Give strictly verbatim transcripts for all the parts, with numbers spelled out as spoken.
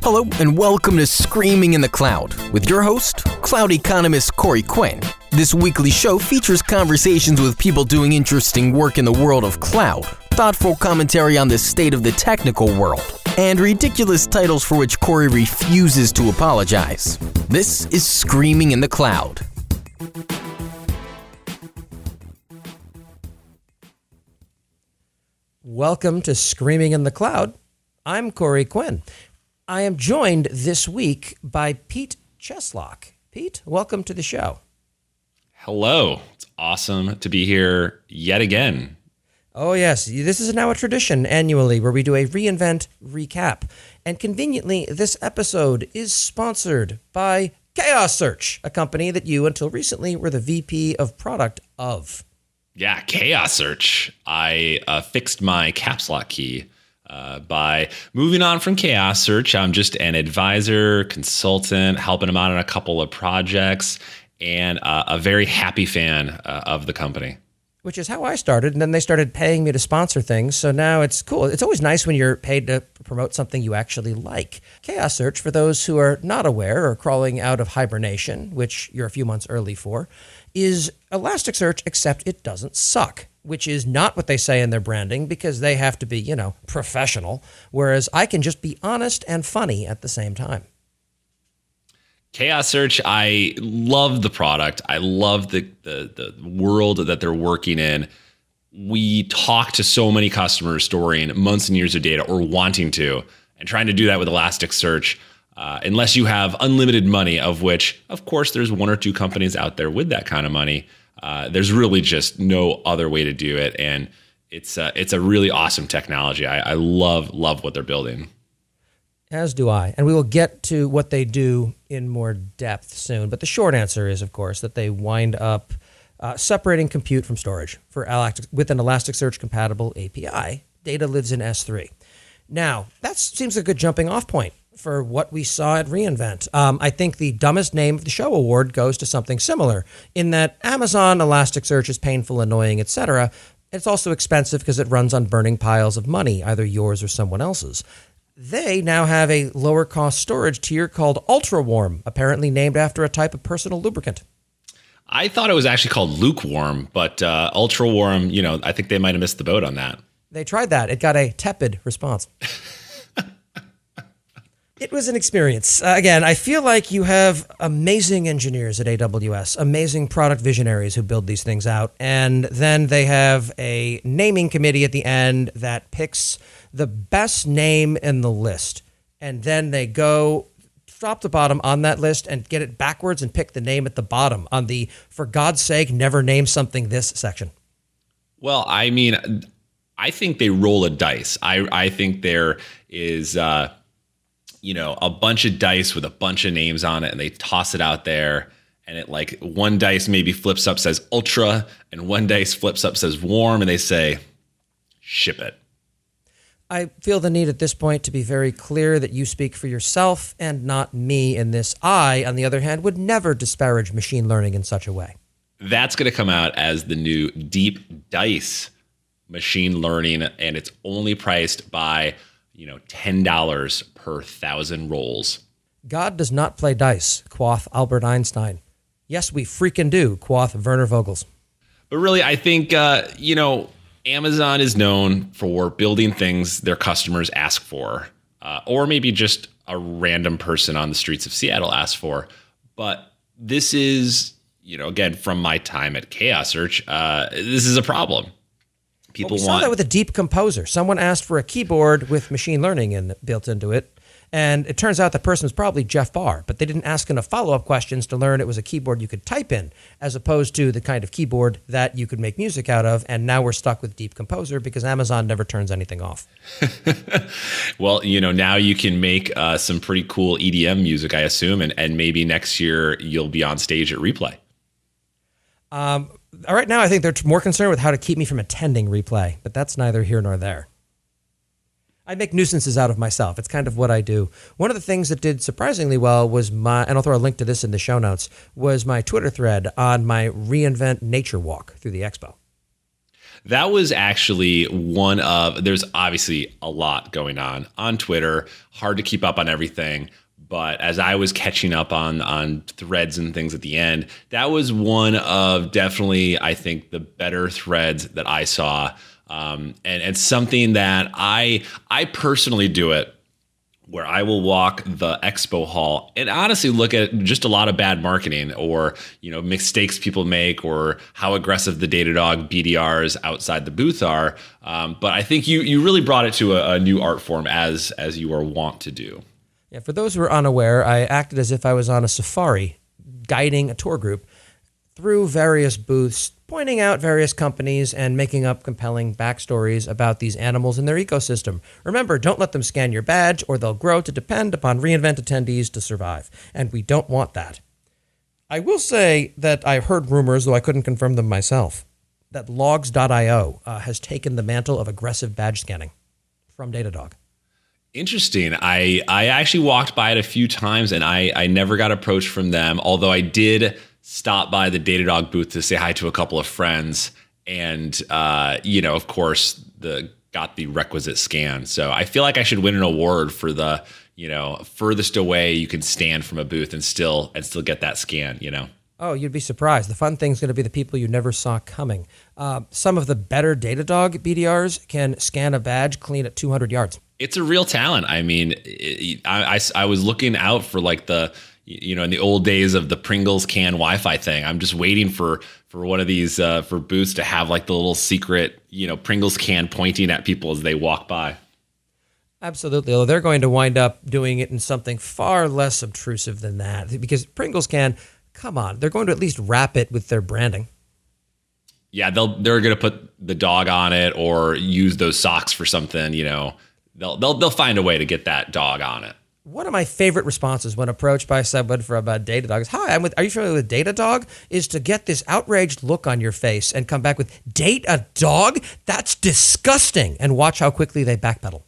Hello, and welcome to Screaming in the Cloud with your host, cloud economist Corey Quinn. This weekly show features conversations with people doing interesting work in the world of cloud, thoughtful commentary on the state of the technical world, and ridiculous titles for which Corey refuses to apologize. This is Screaming in the Cloud. Welcome to Screaming in the Cloud. I'm Corey Quinn. I am joined this week by Pete Cheslock. Pete, welcome to the show. Hello. It's awesome to be here yet again. Oh, yes. This is now a tradition annually where we do a reInvent recap. And conveniently, this episode is sponsored by Chaos Search, a company that you, until recently, were the V P of product of. Yeah, Chaos Search. I uh, fixed my caps lock key uh, by moving on from Chaos Search. I'm just an advisor, consultant, helping them out on a couple of projects, and uh, a very happy fan uh, of the company. Which is how I started, and then they started paying me to sponsor things, so now it's cool. It's always nice when you're paid to promote something you actually like. Chaos Search, for those who are not aware or crawling out of hibernation, which you're a few months early for, is Elasticsearch, except it doesn't suck, which is not what they say in their branding because they have to be, you know, professional, whereas I can just be honest and funny at the same time. Chaos Search, I love the product. I love the, the the world that they're working in. We talk to so many customers storing months and years of data or wanting to, and trying to do that with Elasticsearch. Uh, unless you have unlimited money, of which, of course, there's one or two companies out there with that kind of money. Uh, there's really just no other way to do it. And it's uh, it's a really awesome technology. I, I love, love what they're building. As do I. And we will get to what they do in more depth soon. But the short answer is, of course, that they wind up uh, separating compute from storage. For Elastic, with an Elasticsearch compatible A P I, data lives in S three. Now, that seems a good jumping off point for what we saw at reInvent. Um, I think the dumbest name of the show award goes to something similar in that Amazon Elasticsearch is painful, annoying, et cetera. It's also expensive because it runs on burning piles of money, either yours or someone else's. They now have a lower cost storage tier called Ultra Warm, apparently named after a type of personal lubricant. I thought it was actually called Lukewarm, but uh, Ultra Warm, you know, I think they might have missed the boat on that. They tried that. It got a tepid response. It was an experience. Uh, again, I feel like you have amazing engineers at A W S, amazing product visionaries who build these things out, and then they have a naming committee at the end that picks the best name in the list, and then they go top to bottom on that list and get it backwards and pick the name at the bottom on the, for God's sake, never name something this section. Well, I mean, I think they roll a dice. I, I think there is... Uh, you know, a bunch of dice with a bunch of names on it, and they toss it out there, and it like one dice maybe flips up, says ultra, and one dice flips up, says warm, and they say, ship it. I feel the need at this point to be very clear that you speak for yourself and not me in this. I, on the other hand, would never disparage machine learning in such a way. That's going to come out as the new Deep Dice machine learning, and it's only priced by, you know, ten dollars per thousand rolls. God does not play dice, quoth Albert Einstein. Yes, we freaking do, quoth Werner Vogels. But really, I think, uh, you know, Amazon is known for building things their customers ask for, uh, or maybe just a random person on the streets of Seattle asks for. But this is, you know, again, from my time at Chaos Search, uh, this is a problem. People well, we want saw that with a Deep Composer. Someone asked for a keyboard with machine learning in, built into it. And it turns out the person was probably Jeff Barr, but they didn't ask enough follow-up questions to learn it was a keyboard you could type in, as opposed to the kind of keyboard that you could make music out of. And now we're stuck with Deep Composer because Amazon never turns anything off. Well, you know, now you can make uh, some pretty cool E D M music, I assume, and, and maybe next year you'll be on stage at Replay. Um, all right, now I think they're more concerned with how to keep me from attending Replay, but that's neither here nor there. I make nuisances out of myself. It's kind of what I do. One of the things that did surprisingly well was my, and I'll throw a link to this in the show notes, was my Twitter thread on my reInvent nature walk through the expo. That was actually one of, there's obviously a lot going on on Twitter, hard to keep up on everything. But as I was catching up on on threads and things at the end, that was one of definitely, I think, the better threads that I saw. Um, and and something that I I personally do it, where I will walk the expo hall and honestly look at just a lot of bad marketing or, you know, mistakes people make or how aggressive the Datadog B D Rs outside the booth are. Um, but I think you you really brought it to a, a new art form, as as you are wont to do. Yeah, for those who are unaware, I acted as if I was on a safari, guiding a tour group through various booths, pointing out various companies and making up compelling backstories about these animals and their ecosystem. Remember, don't let them scan your badge or they'll grow to depend upon reInvent attendees to survive. And we don't want that. I will say that I heard rumors, though I couldn't confirm them myself, that logs dot io uh, has taken the mantle of aggressive badge scanning from Datadog. Interesting. I, I actually walked by it a few times and I, I never got approached from them, although I did stop by the Datadog booth to say hi to a couple of friends and, uh, you know, of course, the got the requisite scan. So I feel like I should win an award for the, you know, furthest away you can stand from a booth and still and still get that scan, you know? Oh, you'd be surprised. The fun thing's going to be the people you never saw coming. Uh, some of the better Datadog B D Rs can scan a badge clean at two hundred yards. It's a real talent. I mean, it, I, I, I was looking out for like the, you know, in the old days of the Pringles can Wi-Fi thing. I'm just waiting for for one of these uh, for booths to have like the little secret, you know, Pringles can pointing at people as they walk by. Absolutely. Although they're going to wind up doing it in something far less obtrusive than that, because Pringles can, come on, they're going to at least wrap it with their branding. Yeah, they'll they're going to put the dog on it or use those socks for something, you know. They'll they'll they'll find a way to get that dog on it. One of my favorite responses when approached by someone for about Datadog is, "Hi, I'm with. Are you familiar with Datadog?" Is to get this outraged look on your face and come back with, "Date a dog? That's disgusting!" And watch how quickly they backpedal.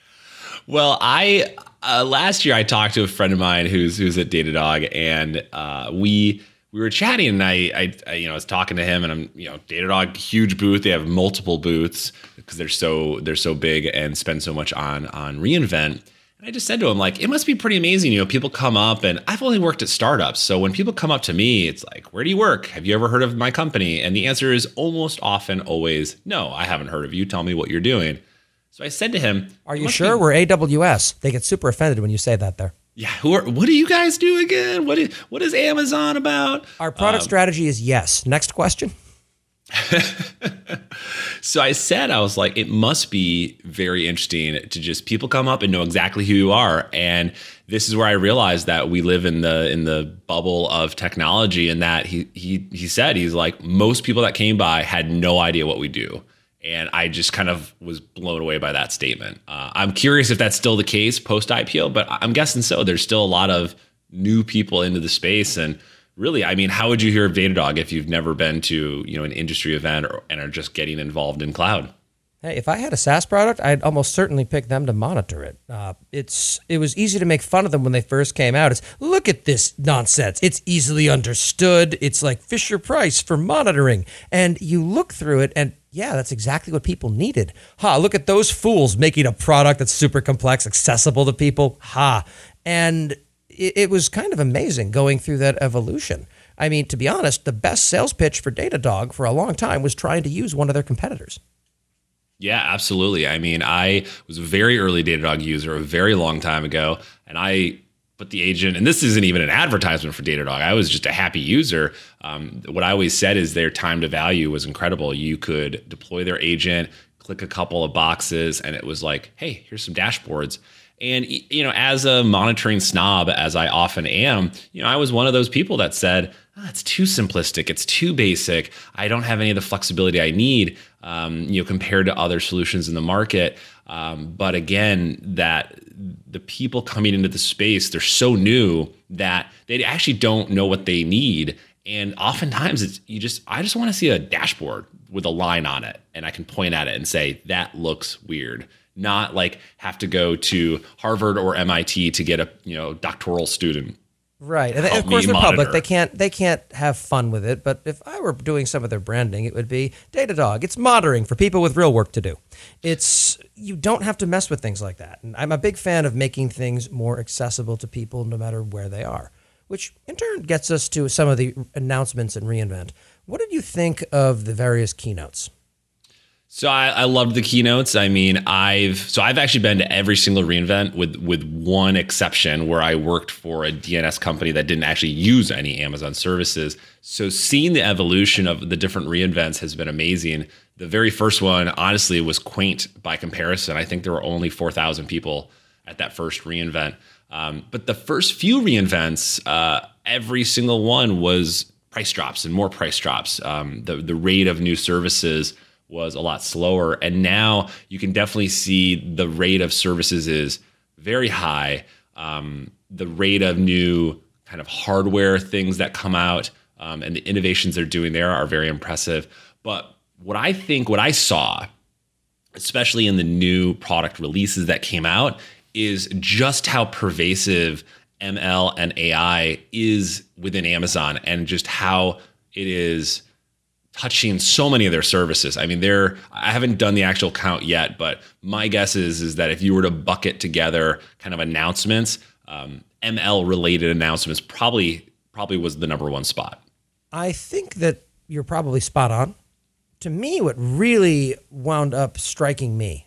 Well, I uh, last year I talked to a friend of mine who's who's at Datadog, and uh, we we were chatting, and I, I I you know I was talking to him, and I'm you know Datadog, huge booth. They have multiple booths because they're so they're so big and spend so much on on reInvent. And I just said to him, like, it must be pretty amazing. You know, people come up, and I've only worked at startups, so when people come up to me, it's like, where do you work? Have you ever heard of my company? And the answer is almost often always, no, I haven't heard of you. Tell me what you're doing. So I said to him, "Are you sure?" Be- We're A W S. They get super offended when you say that there. Yeah, who are, what do you guys do again? What is what is Amazon about? Our product um, strategy is yes. Next question. So I said, I was like, it must be very interesting to just people come up and know exactly who you are. And this is where I realized that we live in the in the bubble of technology, and that he he he said, he's like, most people that came by had no idea what we do. And I just kind of was blown away by that statement. Uh, I'm curious if that's still the case post-I P O, but I'm guessing so. There's still a lot of new people into the space. And really, I mean, how would you hear of Datadog if you've never been to, you know, an industry event or, and are just getting involved in cloud? Hey, if I had a SaaS product, I'd almost certainly pick them to monitor it. Uh, it's it was easy to make fun of them when they first came out. It's, look at this nonsense. It's easily understood. It's like Fisher Price for monitoring. And you look through it and, yeah, that's exactly what people needed. Ha, look at those fools making a product that's super complex, accessible to people. Ha. And it, it was kind of amazing going through that evolution. I mean, to be honest, the best sales pitch for Datadog for a long time was trying to use one of their competitors. Yeah, absolutely. I mean, I was a very early Datadog user a very long time ago, and I put the agent, and this isn't even an advertisement for Datadog. I was just a happy user. Um, what I always said is their time to value was incredible. You could deploy their agent, click a couple of boxes, and it was like, hey, here's some dashboards. And, you know, as a monitoring snob, as I often am, you know, I was one of those people that said, oh, it's too simplistic. It's too basic. I don't have any of the flexibility I need, um, you know, compared to other solutions in the market. Um, but again, that the people coming into the space, they're so new that they actually don't know what they need. And oftentimes it's, you just, I just want to see a dashboard with a line on it, and I can point at it and say, that looks weird. Not like have to go to Harvard or M I T to get a, you know, doctoral student. Right, and they, of course they're public. They can't they can't have fun with it. But if I were doing some of their branding, it would be Datadog. It's monitoring for people with real work to do. It's you don't have to mess with things like that. And I'm a big fan of making things more accessible to people, no matter where they are. Which in turn gets us to some of the announcements in reInvent. What did you think of the various keynotes? So I, I loved the keynotes. I mean, I've so I've actually been to every single reInvent with with one exception where I worked for a D N S company that didn't actually use any Amazon services. So seeing the evolution of the different reInvents has been amazing. The very first one, honestly, was quaint by comparison. I think there were only four thousand people at that first reInvent. Um, but the first few reInvents, uh, every single one was price drops and more price drops. Um, the the rate of new services was a lot slower. And now you can definitely see the rate of services is very high. Um, the rate of new kind of hardware things that come out um, and the innovations they're doing there are very impressive. But what I think, what I saw, especially in the new product releases that came out, is just how pervasive M L and A I is within Amazon and just how it is touching so many of their services. I mean, they're, I haven't done the actual count yet, but my guess is, is that if you were to bucket together kind of announcements, um, M L related announcements probably, probably was the number one spot. I think that you're probably spot on. To me, what really wound up striking me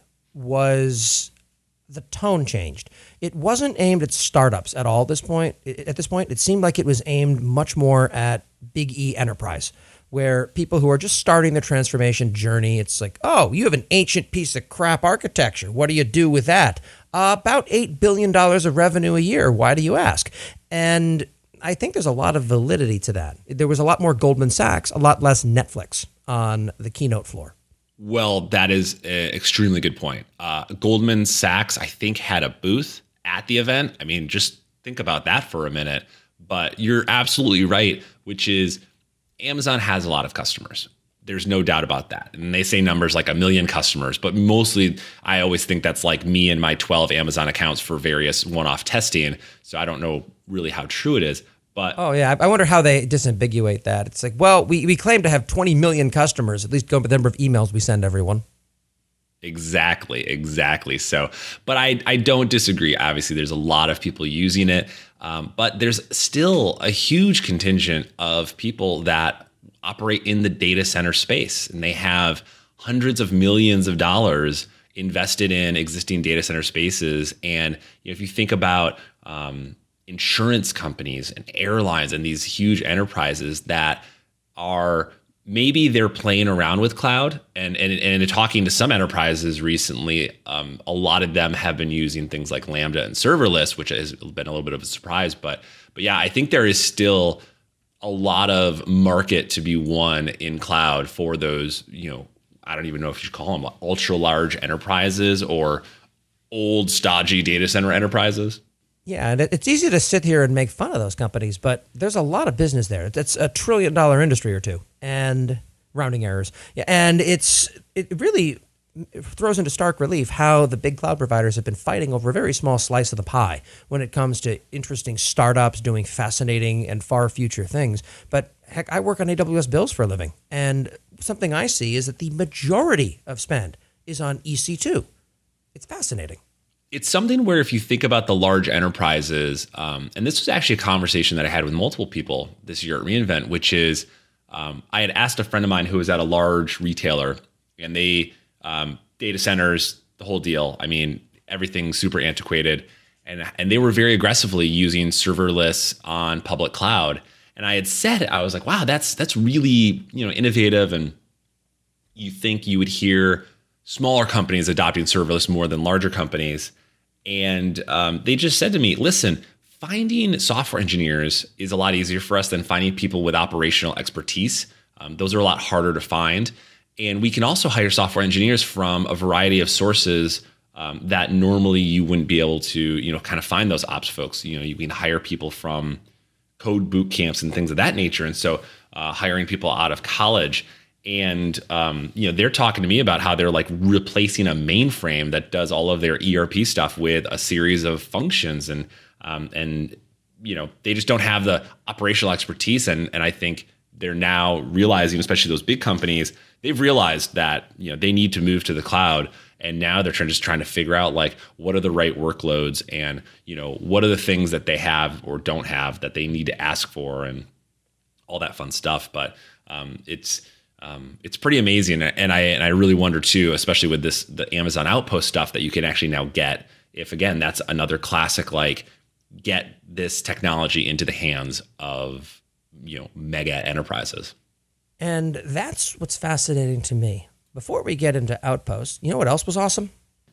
was the tone changed. It wasn't aimed at startups at all at this point. At this point, it seemed like it was aimed much more at big E enterprise, where people who are just starting their transformation journey, it's like, oh, you have an ancient piece of crap architecture. What do you do with that? Uh, about eight billion dollars of revenue a year. Why do you ask? And I think there's a lot of validity to that. There was a lot more Goldman Sachs, a lot less Netflix on the keynote floor. Well, that is an extremely good point. Uh, Goldman Sachs, I think, had a booth at the event. I mean, just think about that for a minute. But you're absolutely right, which is Amazon has a lot of customers. There's no doubt about that. And they say numbers like a million customers, but mostly I always think that's like me and my twelve Amazon accounts for various one-off testing. So I don't know really how true it is. But oh, yeah. I wonder how they disambiguate that. It's like, well, we, we claim to have twenty million customers, at least go by the number of emails we send everyone. Exactly, exactly. So, but I, I don't disagree. Obviously, there's a lot of people using it, um, but there's still a huge contingent of people that operate in the data center space, and they have hundreds of millions of dollars invested in existing data center spaces. And you know, if you think about um, insurance companies and airlines and these huge enterprises that are maybe they're playing around with cloud and and, and talking to some enterprises recently, um, a lot of them have been using things like Lambda and serverless, which has been a little bit of a surprise. But but yeah, I think there is still a lot of market to be won in cloud for those, you know, I don't even know if you should call them ultra large enterprises or old stodgy data center enterprises. Yeah, and it's easy to sit here and make fun of those companies, but there's a lot of business there. It's a trillion dollar industry or two, and rounding errors. Yeah, and it's it really throws into stark relief how the big cloud providers have been fighting over a very small slice of the pie when it comes to interesting startups doing fascinating and far future things. But heck, I work on A W S bills for a living, and something I see is that the majority of spend is on E C two. It's fascinating. It's something where if you think about the large enterprises, um, and this was actually a conversation that I had with multiple people this year at reInvent, which is um, I had asked a friend of mine who was at a large retailer, and they um, data centers, the whole deal. I mean, everything's super antiquated, and and they were very aggressively using serverless on public cloud. And I had said, I was like, wow, that's that's really you know innovative, and you think you would hear smaller companies adopting serverless more than larger companies. And um, they just said to me, listen, finding software engineers is a lot easier for us than finding people with operational expertise. Um, those are a lot harder to find. And we can also hire software engineers from a variety of sources um, that normally you wouldn't be able to, you know, kind of find those ops folks. You know, you can hire people from code boot camps and things of that nature. And so uh, hiring people out of college. And, um, you know, they're talking to me about how they're like replacing a mainframe that does all of their E R P stuff with a series of functions. And, um, and you know, they just don't have the operational expertise. And, and I think they're now realizing, especially those big companies, they've realized that, you know, they need to move to the cloud. And now they're trying, just trying to figure out like, what are the right workloads and, you know, what are the things that they have or don't have that they need to ask for and all that fun stuff. But um, it's, um, it's pretty amazing. And I, and I really wonder too, especially with this, the Amazon Outpost stuff that you can actually now get, if again, that's another classic, like get this technology into the hands of, you know, mega enterprises. And that's what's fascinating to me. Before we get into Outposts, you know what else was awesome?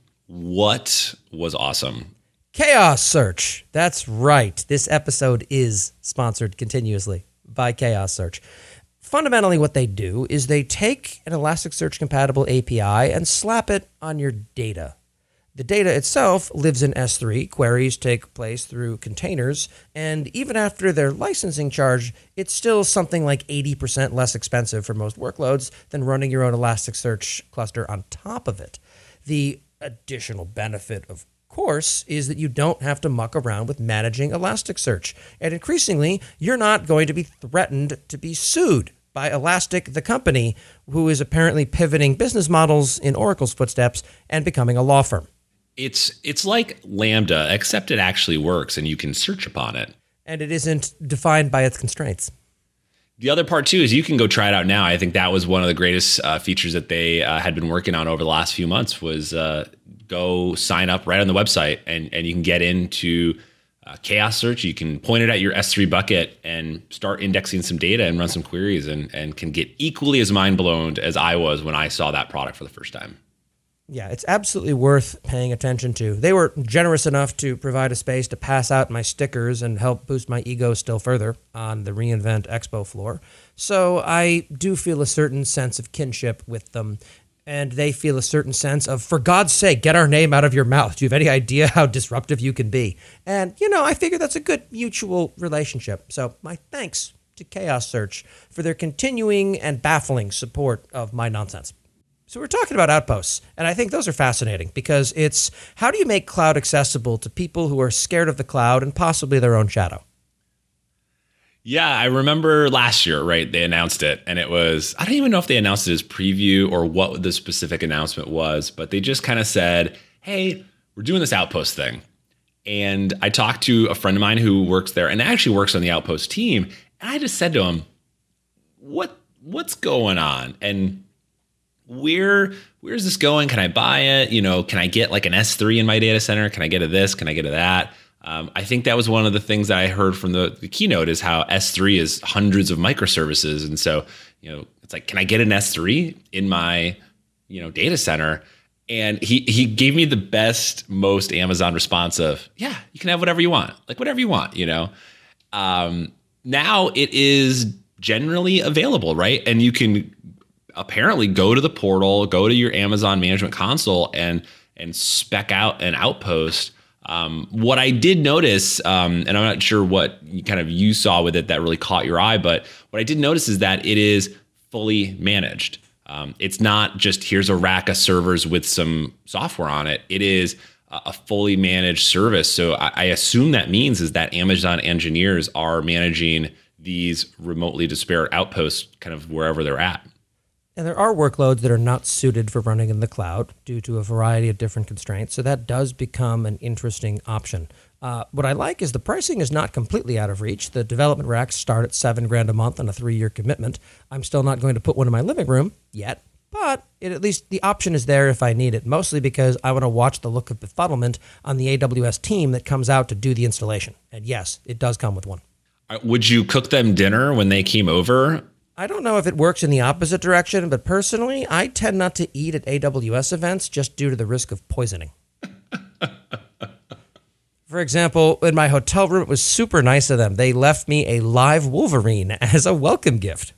What was awesome? Chaos Search. That's right. This episode is sponsored continuously by Chaos Search. Fundamentally, what they do is they take an Elasticsearch compatible A P I and slap it on your data. The data itself lives in S three, queries take place through containers, and even after their licensing charge, it's still something like eighty percent less expensive for most workloads than running your own Elasticsearch cluster on top of it. The additional benefit, of course, is that you don't have to muck around with managing Elasticsearch, and increasingly, you're not going to be threatened to be sued by Elastic, the company, who is apparently pivoting business models in Oracle's footsteps and becoming a law firm. It's it's like Lambda, except it actually works and you can search upon it. And it isn't defined by its constraints. The other part, too, is you can go try it out now. I think that was one of the greatest uh, features that they uh, had been working on over the last few months was uh, go sign up right on the website and, and you can get into uh, Chaos Search. You can point it at your S three bucket and start indexing some data and run some queries and, and can get equally as mind blown as I was when I saw that product for the first time. Yeah, it's absolutely worth paying attention to. They were generous enough to provide a space to pass out my stickers and help boost my ego still further on the reInvent Expo floor. So I do feel a certain sense of kinship with them, and they feel a certain sense of, for God's sake, get our name out of your mouth. Do you have any idea how disruptive you can be? And, you know, I figure that's a good mutual relationship. So my thanks to Chaos Search for their continuing and baffling support of my nonsense. So we're talking about Outposts, and I think those are fascinating because it's how do you make cloud accessible to people who are scared of the cloud and possibly their own shadow? Yeah, I remember last year, right? They announced it, and it was, I don't even know if they announced it as preview or what the specific announcement was, but they just kind of said, hey, we're doing this Outpost thing. And I talked to a friend of mine who works there and actually works on the Outpost team, and I just said to him, what what's going on? And where where's this going? Can I buy it? You know, can I get like an S three in my data center? Can I get a this? Can I get a that? Um, I think that was one of the things that I heard from the, the keynote is how S three is hundreds of microservices. And so, you know, it's like, can I get an S three in my, you know, data center? And he he gave me the best, most Amazon response of, yeah, you can have whatever you want, like whatever you want, you know. Um, now it is generally available, right? And you can apparently go to the portal, go to your Amazon Management Console and and spec out an Outpost. Um, what I did notice, um, and I'm not sure what you kind of you saw with it that really caught your eye, but what I did notice is that it is fully managed. Um, it's not just here's a rack of servers with some software on it. It is a fully managed service. So I, I assume that means is that Amazon engineers are managing these remotely disparate outposts kind of wherever they're at. And there are workloads that are not suited for running in the cloud due to a variety of different constraints. So that does become an interesting option. Uh, what I like is the pricing is not completely out of reach. The development racks start at seven grand a month on a three-year commitment. I'm still not going to put one in my living room yet, but it, at least the option is there if I need it, mostly because I want to watch the look of befuddlement on the A W S team that comes out to do the installation. And yes, it does come with one. Would you cook them dinner when they came over? I don't know if it works in the opposite direction, but personally, I tend not to eat at A W S events just due to the risk of poisoning. For example, in my hotel room, it was super nice of them. They left me a live Wolverine as a welcome gift.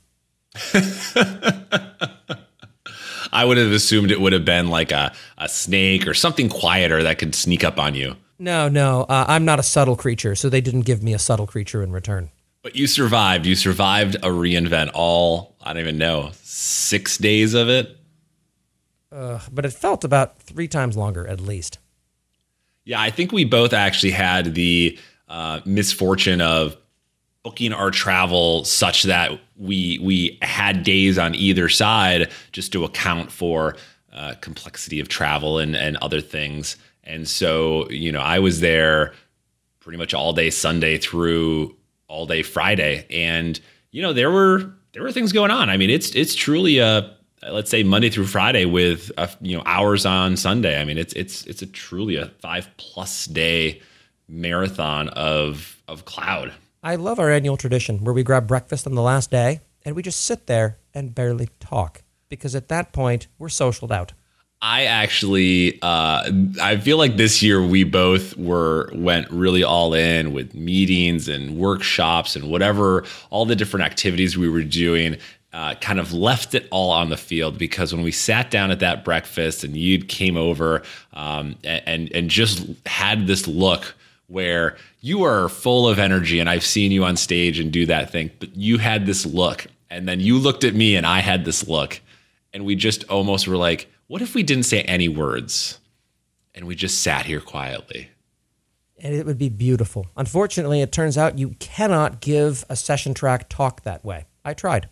I would have assumed it would have been like a, a snake or something quieter that could sneak up on you. No, no, uh, I'm not a subtle creature, so they didn't give me a subtle creature in return. But you survived. You survived a reInvent all, I don't even know, six days of it? Uh, but it felt about three times longer, at least. Yeah, I think we both actually had the uh, misfortune of booking our travel such that we we had days on either side just to account for uh, complexity of travel and and other things. And so, you know, I was there pretty much all day Sunday through all day Friday, and you know, there were there were things going on. I mean, it's it's truly a, let's say, Monday through Friday with uh, you know, hours on Sunday. I mean, it's it's it's a truly a five plus day marathon of of cloud. I love our annual tradition where we grab breakfast on the last day and we just sit there and barely talk, because at that point we're socialed out. I actually, uh, I feel like this year we both were went really all in with meetings and workshops and whatever, all the different activities we were doing. Uh, kind of left it all on the field, because when we sat down at that breakfast and you came over um, and and just had this look where you are full of energy, and I've seen you on stage and do that thing, but you had this look, and then you looked at me and I had this look, and we just almost were like, what if we didn't say any words and we just sat here quietly? And it would be beautiful. Unfortunately, it turns out you cannot give a session track talk that way. I tried.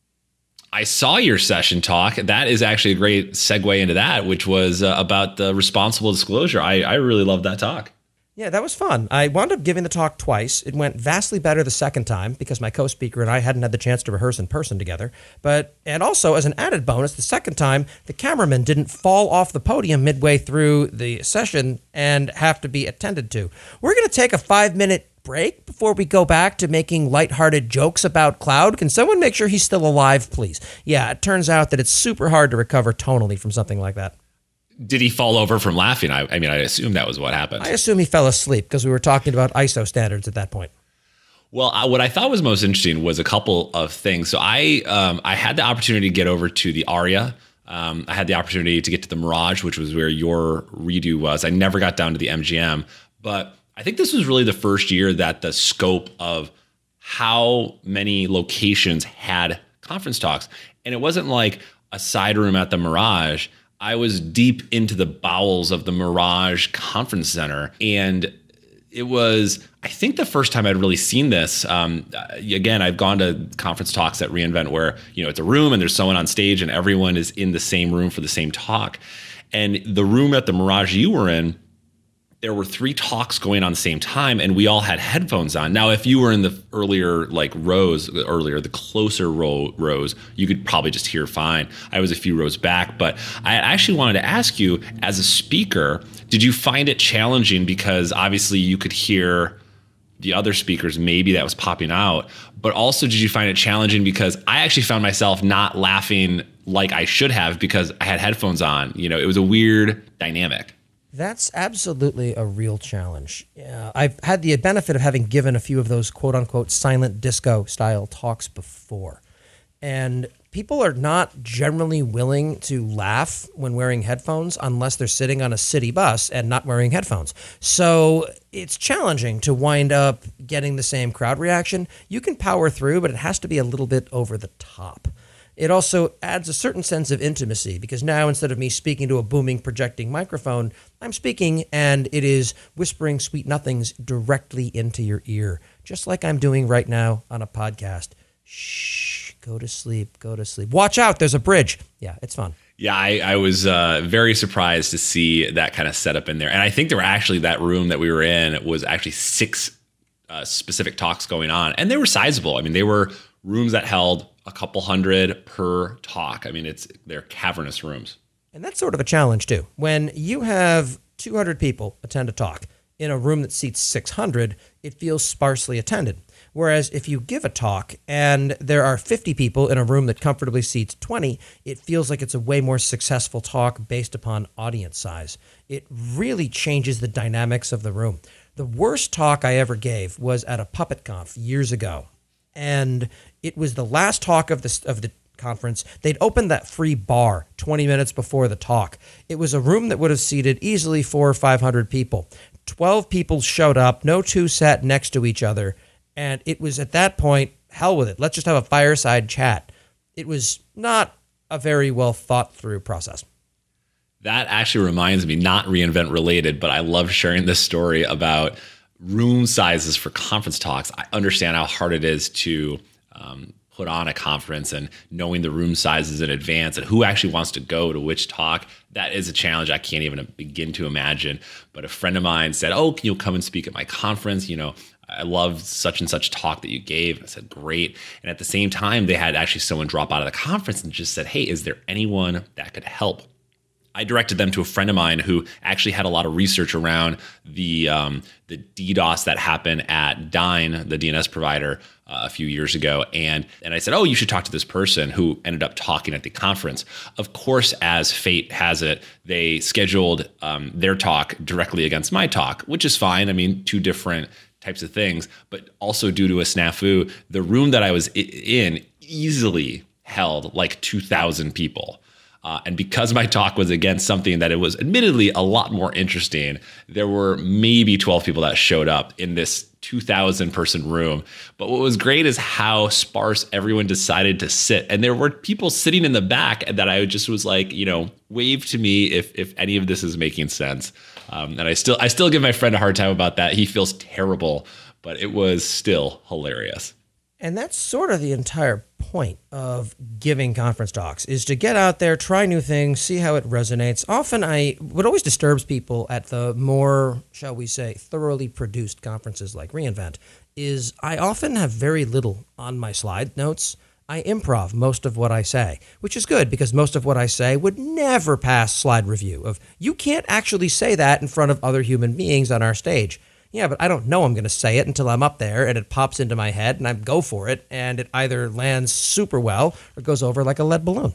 I saw your session talk. That is actually a great segue into that, which was uh, about the responsible disclosure. I, I really loved that talk. Yeah, that was fun. I wound up giving the talk twice. It went vastly better the second time because my co-speaker and I hadn't had the chance to rehearse in person together. But, and also as an added bonus, the second time, the cameraman didn't fall off the podium midway through the session and have to be attended to. We're going to take a five-minute break before we go back to making lighthearted jokes about cloud. Can someone make sure he's still alive, please? Yeah, it turns out that it's super hard to recover tonally from something like that. Did he fall over from laughing? I, I mean, I assume that was what happened. I assume he fell asleep because we were talking about I S O standards at that point. Well, I, what I thought was most interesting was a couple of things. So I um, I had the opportunity to get over to the Aria. Um, I had the opportunity to get to the Mirage, which was where your redo was. I never got down to the M G M, but I think this was really the first year that the scope of how many locations had conference talks. And it wasn't like a side room at the Mirage. I was deep into the bowels of the Mirage Conference Center. And it was, I think, the first time I'd really seen this. Um, again, I've gone to conference talks at reInvent where, you know, it's a room and there's someone on stage and everyone is in the same room for the same talk. And the room at the Mirage you were in, there were three talks going on at the same time, and we all had headphones on. Now, if you were in the earlier like rows, earlier, the closer row rows, you could probably just hear fine. I was a few rows back, but I actually wanted to ask you, as a speaker, did you find it challenging? Because obviously you could hear the other speakers, maybe that was popping out, but also did you find it challenging? Because I actually found myself not laughing like I should have because I had headphones on. You know, it was a weird dynamic. That's absolutely a real challenge. Yeah, I've had the benefit of having given a few of those quote-unquote silent disco style talks before. And people are not generally willing to laugh when wearing headphones unless they're sitting on a city bus and not wearing headphones. So it's challenging to wind up getting the same crowd reaction. You can power through, but it has to be a little bit over the top. It also adds a certain sense of intimacy because now instead of me speaking to a booming projecting microphone, I'm speaking and it is whispering sweet nothings directly into your ear, just like I'm doing right now on a podcast. Shh, go to sleep, go to sleep. Watch out, there's a bridge. Yeah, it's fun. Yeah, I, I was uh, very surprised to see that kind of setup in there. And I think there were actually, that room that we were in was actually six uh, specific talks going on. And they were sizable. I mean, they were rooms that held a couple hundred per talk. I mean, it's they're cavernous rooms. And that's sort of a challenge too. When you have two hundred people attend a talk in a room that seats six hundred, it feels sparsely attended. Whereas if you give a talk and there are fifty people in a room that comfortably seats twenty, it feels like it's a way more successful talk based upon audience size. It really changes the dynamics of the room. The worst talk I ever gave was at a PuppetConf years ago. And it was the last talk of the, of the conference. They'd opened that free bar twenty minutes before the talk. It was a room that would have seated easily four or five hundred people. twelve people showed up. No two sat next to each other. And it was at that point, hell with it. Let's just have a fireside chat. It was not a very well thought through process. That actually reminds me, not reInvent related, but I love sharing this story about room sizes for conference talks. I understand how hard it is to um, put on a conference, and knowing the room sizes in advance and who actually wants to go to which talk. That is a challenge I can't even begin to imagine. But a friend of mine said, oh, can you come and speak at my conference? You know, I love such and such talk that you gave. I said, great. And at the same time, they had actually someone drop out of the conference and just said, hey, is there anyone that could help? I directed them to a friend of mine who actually had a lot of research around the um, the DDoS that happened at Dyn, the D N S provider, uh, a few years ago. And, and I said, oh, you should talk to this person, who ended up talking at the conference. Of course, as fate has it, they scheduled um, their talk directly against my talk, which is fine. I mean, two different types of things. But also due to a snafu, the room that I was in easily held like two thousand people. Uh, and because my talk was against something that it was admittedly a lot more interesting, there were maybe twelve people that showed up in this two thousand person room. But what was great is how sparse everyone decided to sit. And there were people sitting in the back that I just was like, you know, wave to me if if any of this is making sense. Um, and I still I still give my friend a hard time about that. He feels terrible, but it was still hilarious. And that's sort of the entire point of giving conference talks, is to get out there, try new things, see how it resonates. Often I, what always disturbs people at the more, shall we say, thoroughly produced conferences like reInvent is I often have very little on my slide notes. I improv most of what I say, which is good because most of what I say would never pass slide review of, you can't actually say that in front of other human beings on our stage. Yeah, but I don't know I'm going to say it until I'm up there and it pops into my head and I go for it and it either lands super well or goes over like a lead balloon.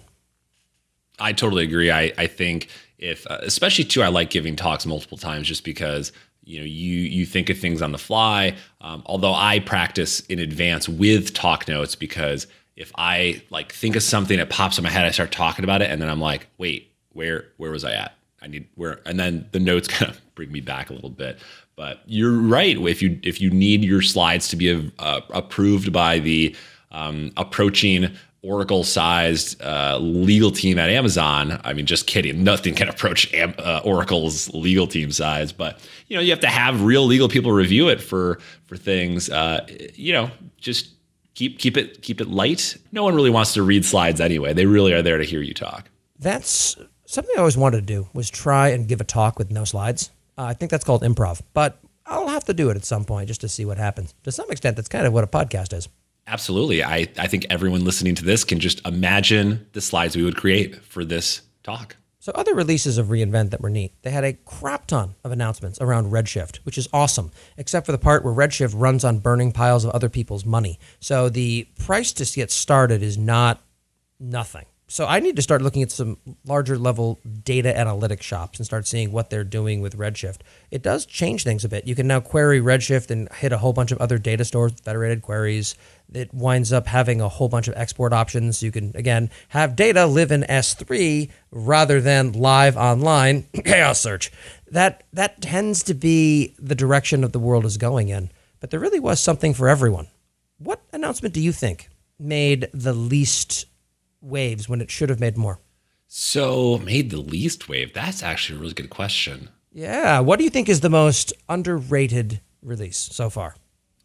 I totally agree. I, I think if, uh, especially too, I like giving talks multiple times just because, you know, you, you think of things on the fly. Um, although I practice in advance with talk notes, because if I like think of something that pops in my head, I start talking about it. And then I'm like, wait, where, where was I at? I need where, and then the notes kind of bring me back a little bit. But you're right. If you if you need your slides to be uh, approved by the um, approaching Oracle-sized uh, legal team at Amazon, I mean, just kidding. Nothing can approach Am- uh, Oracle's legal team size. But you know, you have to have real legal people review it for for things. Uh, you know, just keep keep it keep it light. No one really wants to read slides anyway. They really are there to hear you talk. That's something I always wanted to do, was try and give a talk with no slides. Uh, I think that's called improv, but I'll have to do it at some point just to see what happens. To some extent, that's kind of what a podcast is. Absolutely. I, I think everyone listening to this can just imagine the slides we would create for this talk. So other releases of reInvent that were neat, they had a crap ton of announcements around Redshift, which is awesome, except for the part where Redshift runs on burning piles of other people's money. So the price to get started is not nothing. So I need to start looking at some larger level data analytics shops and start seeing what they're doing with Redshift. It does change things a bit. You can now query Redshift and hit a whole bunch of other data stores with federated queries. It winds up having a whole bunch of export options. You can, again, have data live in S three rather than live online. Chaos search. That, that tends to be the direction of the world is going in. But there really was something for everyone. What announcement do you think made the least waves when it should have made more? So made the least wave. That's actually a really good question. Yeah. What do you think is the most underrated release so far?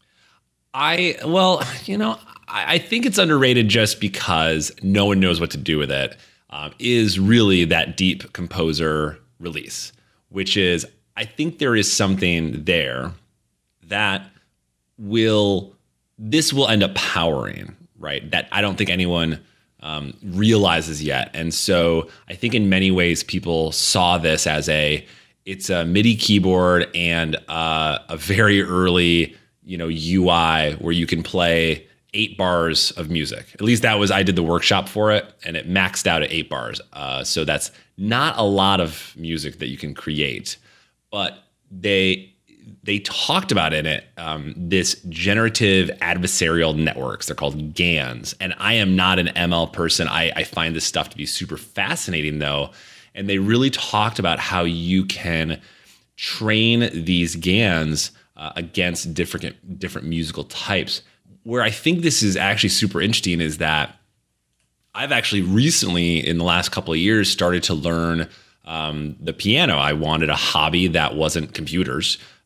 I, well, you know, I, I think it's underrated just because no one knows what to do with it, um, is really that Deep Composer release, which is, I think there is something there that will, this will end up powering, right? That I don't think anyone Um, realizes yet. And so I think in many ways people saw this as a, it's a MIDI keyboard and uh, a very early, you know, U I where you can play eight bars of music. At least that was, I did the workshop for it and it maxed out at eight bars. Uh, so that's not a lot of music that you can create, but they, they talked about in it um, this generative adversarial networks. They're called GANs. And I am not an M L person. I, I find this stuff to be super fascinating, though. And they really talked about how you can train these GANs uh, against different different musical types. Where I think this is actually super interesting is that I've actually recently, in the last couple of years, started to learn um, the piano. I wanted a hobby that wasn't computers.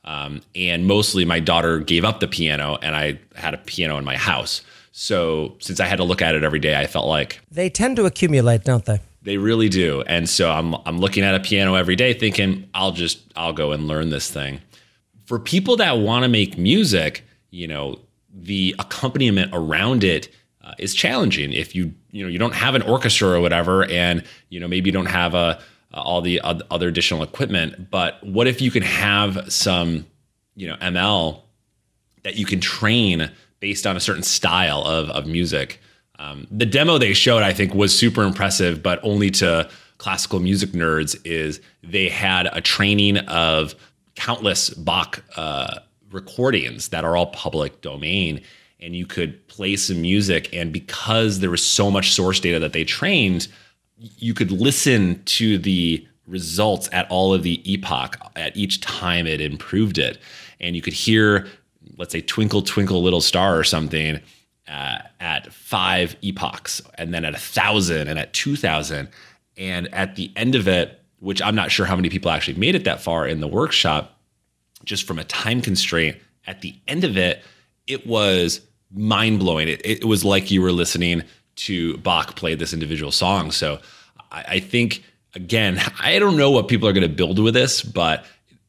Um, and mostly my daughter gave up the piano, and I had a piano in my house. So since I had to look at it every day, I felt like They tend to accumulate, don't they? they really do. And so I'm I'm looking at a piano every day thinking, I'll just I'll go and learn this thing. For people that want to make music, you know, the accompaniment around it uh, is challenging. If you you know you don't have an orchestra or whatever, and you know maybe you don't have a uh, all the other additional equipment, but what if you can have some you know M L that you can train based on a certain style of of music? Um, the demo they showed, I think, was super impressive, but only to classical music nerds. Is they had a training of countless Bach uh, recordings that are all public domain, and you could play some music. And because there was so much source data that they trained, you could listen to the results at all of the epoch at each time it improved it. And you could hear, let's say, Twinkle, Twinkle, Little Star or something uh, at five epochs, and then at a thousand and at two thousand. And at the end of it, which I'm not sure how many people actually made it that far in the workshop, just from a time constraint, at the end of it, it was mind-blowing. It, it was like you were listening to Bach play this individual song. So I, I think, again, I don't know what people are going to build with this, but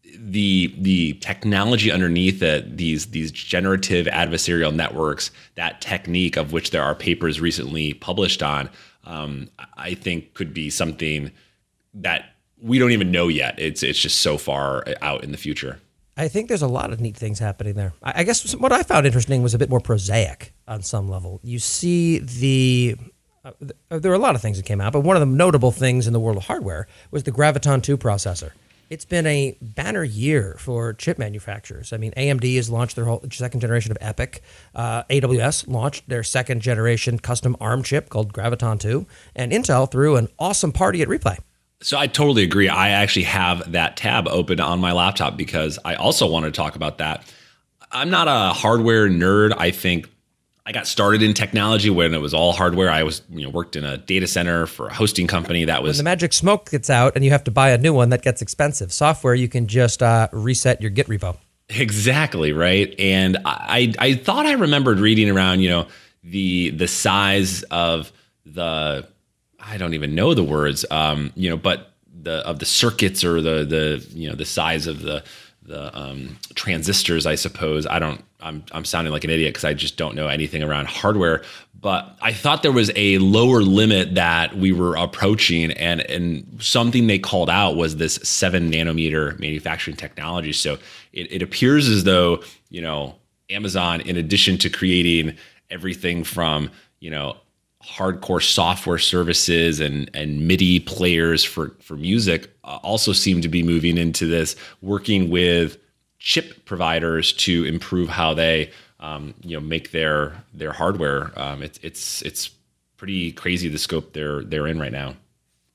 the the technology underneath it, these these generative adversarial networks, that technique of which there are papers recently published on, um, I think could be something that we don't even know yet. It's it's just so far out in the future. I think there's a lot of neat things happening there. I I guess what I found interesting was a bit more prosaic on some level. You see the, uh, there were a lot of things that came out, but one of the notable things in the world of hardware was the Graviton two processor. It's been a banner year for chip manufacturers. I mean, A M D has launched their whole second generation of EPYC. Uh, A W S launched their second generation custom ARM chip called Graviton two. And Intel threw an awesome party at Replay. So I totally agree. I actually have that tab open on my laptop because I also want to talk about that. I'm not a hardware nerd. I think I got started in technology when it was all hardware. I was, you know, worked in a data center for a hosting company that was... When the magic smoke gets out and you have to buy a new one, that gets expensive. Software, you can just uh, reset your Git repo. Exactly, right? And I, I thought I remembered reading around, you know, the the size of the... I don't even know the words, um, you know, but the of the circuits or the the you know the size of the the um, transistors, I suppose. I don't. I'm I'm sounding like an idiot because I just don't know anything around hardware. But I thought there was a lower limit that we were approaching, and and something they called out was this seven nanometer manufacturing technology. So it, it appears as though, you know, Amazon, in addition to creating everything from, you know, hardcore software services and and MIDI players for for music, uh, also seem to be moving into this, working with chip providers to improve how they um, you know make their their hardware. Um, it's it's it's pretty crazy the scope they're they're in right now.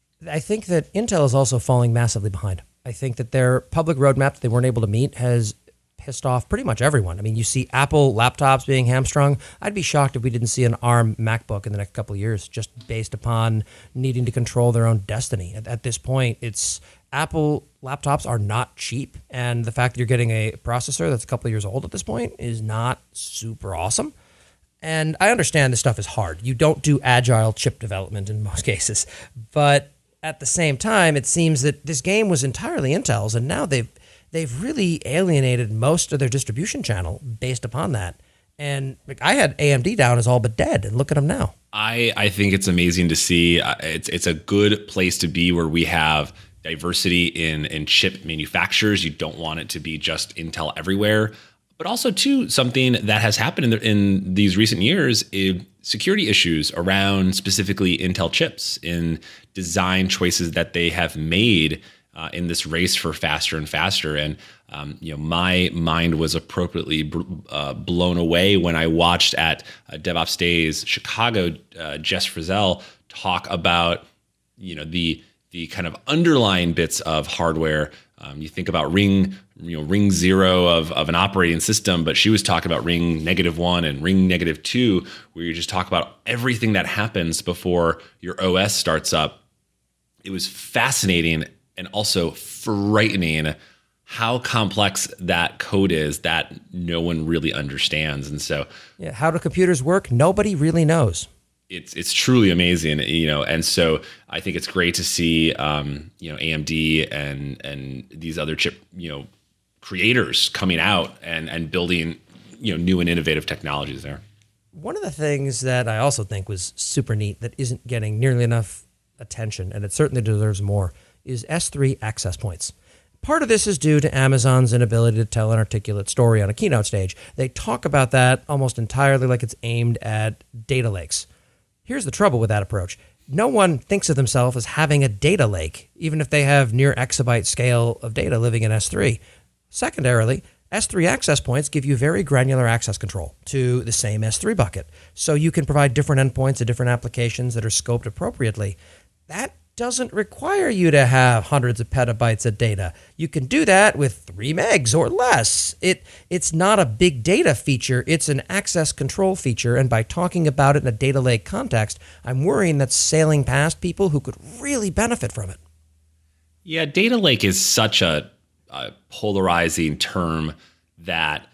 I think that Intel is also falling massively behind. I think that their public roadmap that they weren't able to meet has pissed off pretty much everyone. I mean, you see Apple laptops being hamstrung. I'd be shocked if we didn't see an ARM MacBook in the next couple of years, just based upon needing to control their own destiny. At, at this point, it's Apple laptops are not cheap, and the fact that you're getting a processor that's a couple of years old at this point is not super awesome. And I understand this stuff is hard. You don't do agile chip development in most cases, but at the same time, it seems that this game was entirely Intel's, and now they've They've really alienated most of their distribution channel based upon that. And like, I had A M D down as all but dead, and look at them now. I, I think it's amazing to see. It's it's a good place to be where we have diversity in, in chip manufacturers. You don't want it to be just Intel everywhere. But also, too, something that has happened in, the, in these recent years is security issues around specifically Intel chips in design choices that they have made Uh, in this race for faster and faster. And, um, you know, my mind was appropriately br- uh, blown away when I watched at uh, DevOps Days Chicago, uh, Jess Frizzell talk about, you know, the the kind of underlying bits of hardware. Um, you think about ring, you know, ring zero of, of an operating system, but she was talking about ring negative one and ring negative two, where you just talk about everything that happens before your O S starts up. It was fascinating and also frightening how complex that code is that no one really understands. And so yeah, how do computers work? Nobody really knows. It's it's truly amazing, you know, and so I think it's great to see, um, you know, A M D and and these other chip, you know, creators coming out and and building, you know, new and innovative technologies there. One of the things that I also think was super neat that isn't getting nearly enough attention, and it certainly deserves more, is S three access points. Part of this is due to Amazon's inability to tell an articulate story on a keynote stage. They talk about that almost entirely like it's aimed at data lakes. Here's the trouble with that approach. No one thinks of themselves as having a data lake, even if they have near exabyte scale of data living in S three. Secondarily, S three access points give you very granular access control to the same S three bucket. So you can provide different endpoints to different applications that are scoped appropriately. That doesn't require you to have hundreds of petabytes of data. You can do that with three megs or less. It it's not a big data feature, it's an access control feature, and by talking about it in a data lake context, I'm worrying that's sailing past people who could really benefit from it. Yeah, data lake is such a, a polarizing term that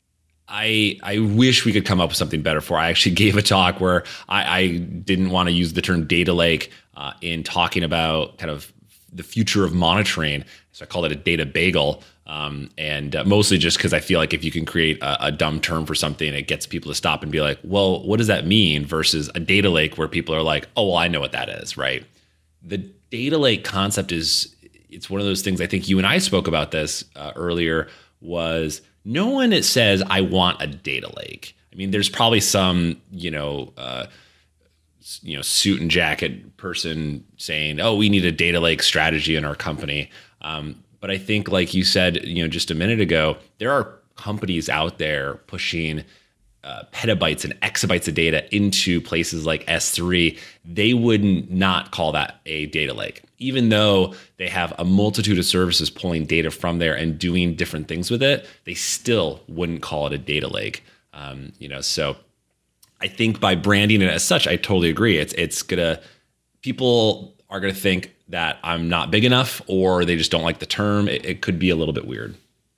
I I wish we could come up with something better for. I actually gave a talk where I, I didn't want to use the term data lake uh, in talking about kind of the future of monitoring. So I called it a data bagel. Um, and uh, mostly just because I feel like if you can create a, a dumb term for something, it gets people to stop and be like, well, what does that mean? Versus a data lake where people are like, oh, well, I know what that is, right? The data lake concept is, it's one of those things, I think you and I spoke about this uh, earlier, was no one says, I want a data lake. I mean, there's probably some, you know, uh, you know, suit and jacket person saying, oh, we need a data lake strategy in our company. Um, but I think, like you said, you know, just a minute ago, there are companies out there pushing uh, petabytes and exabytes of data into places like S three. They would not call that a data lake, even though they have a multitude of services pulling data from there and doing different things with it. They still wouldn't call it a data lake. Um, you know, so I think by branding it as such, I totally agree. It's it's gonna people are gonna think that I'm not big enough, or they just don't like the term. It, it could be a little bit weird.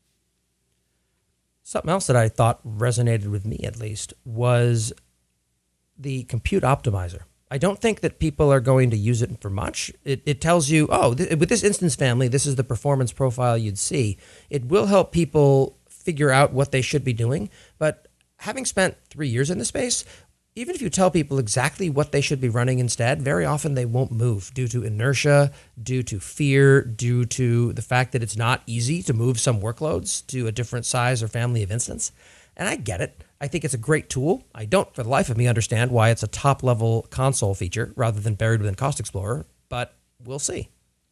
Something else that I thought resonated with me, at least, was the compute optimizer. I don't think that people are going to use it for much. It, it tells you, oh, th- with this instance family, this is the performance profile you'd see. It will help people figure out what they should be doing. But having spent three years in the space, even if you tell people exactly what they should be running instead, very often they won't move due to inertia, due to fear, due to the fact that it's not easy to move some workloads to a different size or family of instance. And I get it. I think it's a great tool. I don't, for the life of me, understand why it's a top-level console feature rather than buried within Cost Explorer, but we'll see.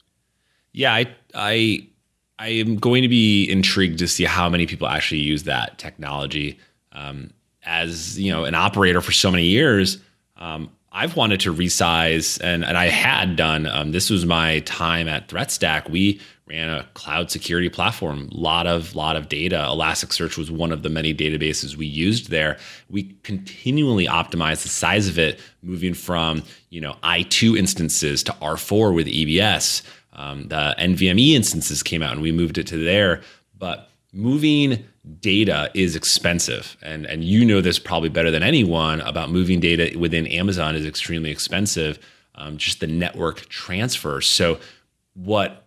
Yeah, I, I, I am going to be intrigued to see how many people actually use that technology. Um, as you know, an operator for so many years, um, I've wanted to resize, and, and I had done. Um, this was my time at ThreatStack. We ran a cloud security platform, lot of lot of data. Elasticsearch was one of the many databases we used there. We continually optimized the size of it, moving from you know I two instances to R four with E B S. Um, the N V M E instances came out, and we moved it to there. But moving data is expensive, and and you know this probably better than anyone about moving data within Amazon is extremely expensive. Um, just the network transfer. So what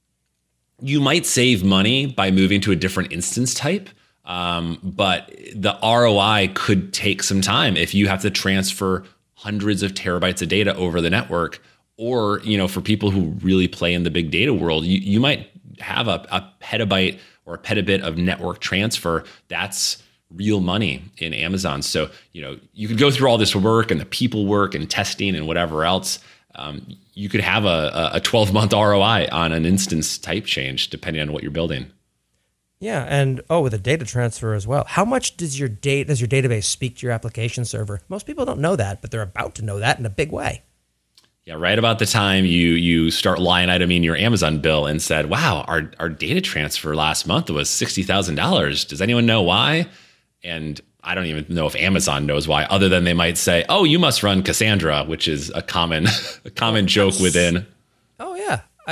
you might save money by moving to a different instance type, um, but the R O I could take some time if you have to transfer hundreds of terabytes of data over the network. Or you know, for people who really play in the big data world, you you might have a, a petabyte or a petabit of network transfer. That's real money in Amazon. So, you know, you could go through all this work and the people work and testing and whatever else. Um, you could have a, a twelve month R O I on an instance type change, depending on what you're building. Yeah. And oh, with a data transfer as well. How much does your data, does your database speak to your application server? Most people don't know that, but they're about to know that in a big way. Yeah, right about the time you you start line iteming your Amazon bill and said, wow, our, our data transfer last month was sixty thousand dollars. Does anyone know why? And I don't even know if Amazon knows why, other than they might say, oh, you must run Cassandra, which is a common a common joke within. Oh, yeah.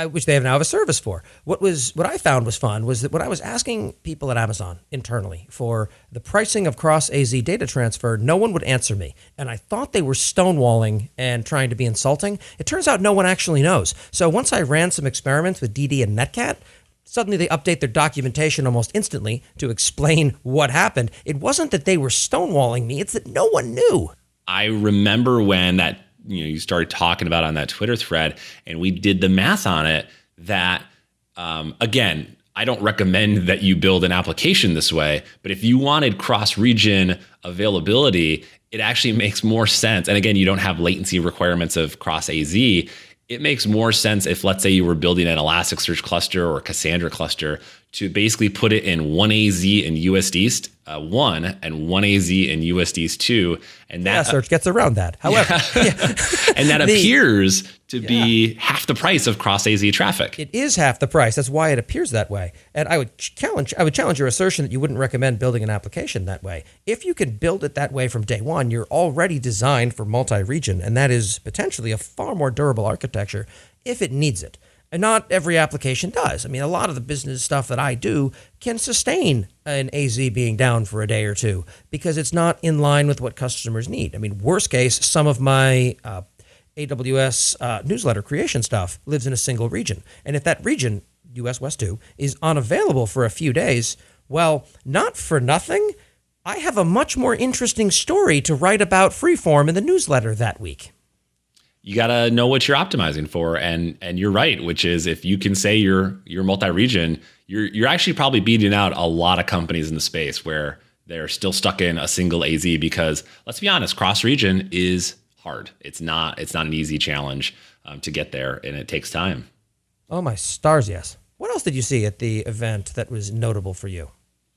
I, which they have now have a service for. What was what I found was fun was that when I was asking people at Amazon internally for the pricing of cross-A Z data transfer, no one would answer me. And I thought they were stonewalling and trying to be insulting. It turns out no one actually knows. So once I ran some experiments with D D and Netcat, suddenly they update their documentation almost instantly to explain what happened. It wasn't that they were stonewalling me, it's that no one knew. I remember when that, you know, you started talking about on that Twitter thread, and we did the math on it that, um, again, I don't recommend that you build an application this way, but if you wanted cross-region availability, it actually makes more sense. And again, you don't have latency requirements of cross-A Z. It makes more sense if, let's say, you were building an Elasticsearch cluster or a Cassandra cluster to basically put it in one A Z in U S D East uh, one and one A Z in U S D East two, and that yeah, search gets around that. However, yeah. yeah. and that the, appears to yeah. be half the price of cross A Z traffic. It is half the price. That's why it appears that way. And I would challenge, I would challenge your assertion that you wouldn't recommend building an application that way. If you can build it that way from day one, you're already designed for multi-region, and that is potentially a far more durable architecture if it needs it. And not every application does. I mean, a lot of the business stuff that I do can sustain an A Z being down for a day or two because it's not in line with what customers need. I mean, worst case, some of my uh, A W S uh, newsletter creation stuff lives in a single region. And if that region, U S West two, is unavailable for a few days, well, not for nothing, I have a much more interesting story to write about Freeform in the newsletter that week. You got to know what you're optimizing for, and and you're right, which is if you can say you're you're multi-region, you're you're actually probably beating out a lot of companies in the space where they're still stuck in a single A Z because, let's be honest, cross-region is hard. It's not it's not an easy challenge um, to get there, and it takes time. Oh my stars, yes. What else did you see at the event that was notable for you?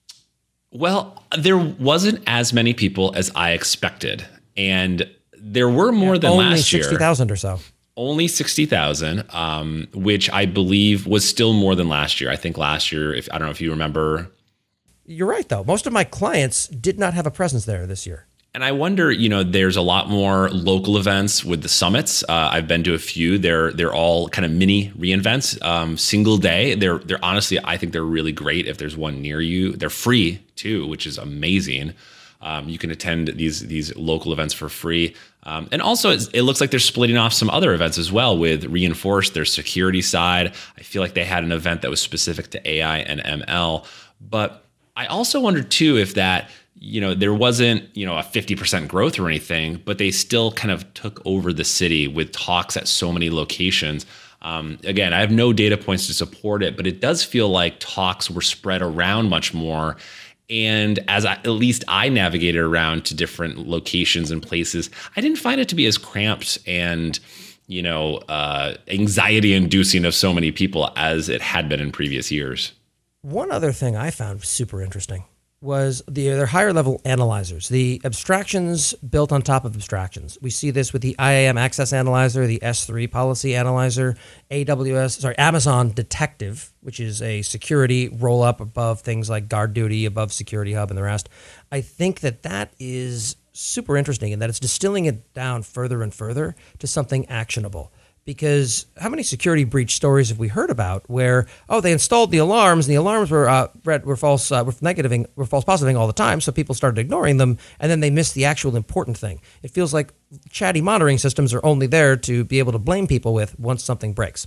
Well, there wasn't as many people as I expected, and there were more yeah, than only last year. sixty thousand or so. Only sixty thousand, um, which I believe was still more than last year. I think last year, if I don't know if you remember. You're right, though. Most of my clients did not have a presence there this year. And I wonder, you know, there's a lot more local events with the summits. Uh, I've been to a few. They're they're all kind of mini reInvents, um, single day. They're they're honestly, I think they're really great if there's one near you. They're free too, which is amazing. Um, you can attend these these local events for free. Um, and also, it's, it looks like they're splitting off some other events as well with Reinforce, their security side. I feel like they had an event that was specific to A I and M L. But I also wondered, too, if that, you know, there wasn't, you know, a fifty percent growth or anything, but they still kind of took over the city with talks at so many locations. Um, again, I have no data points to support it, but it does feel like talks were spread around much more. And as I, at least I navigated around to different locations and places, I didn't find it to be as cramped and, you know, uh, anxiety inducing of so many people as it had been in previous years. One other thing I found super interesting was the their higher level analyzers, the abstractions built on top of abstractions. We see this with the I A M Access Analyzer, the S three Policy Analyzer, A W S, sorry, Amazon Detective, which is a security roll up above things like GuardDuty, above Security Hub and the rest. I think that that is super interesting in that it's distilling it down further and further to something actionable. Because how many security breach stories have we heard about where, oh, they installed the alarms and the alarms were uh, were false, uh, were negativing, were false positiving all the time, so people started ignoring them, and then they missed the actual important thing. It feels like chatty monitoring systems are only there to be able to blame people with once something breaks.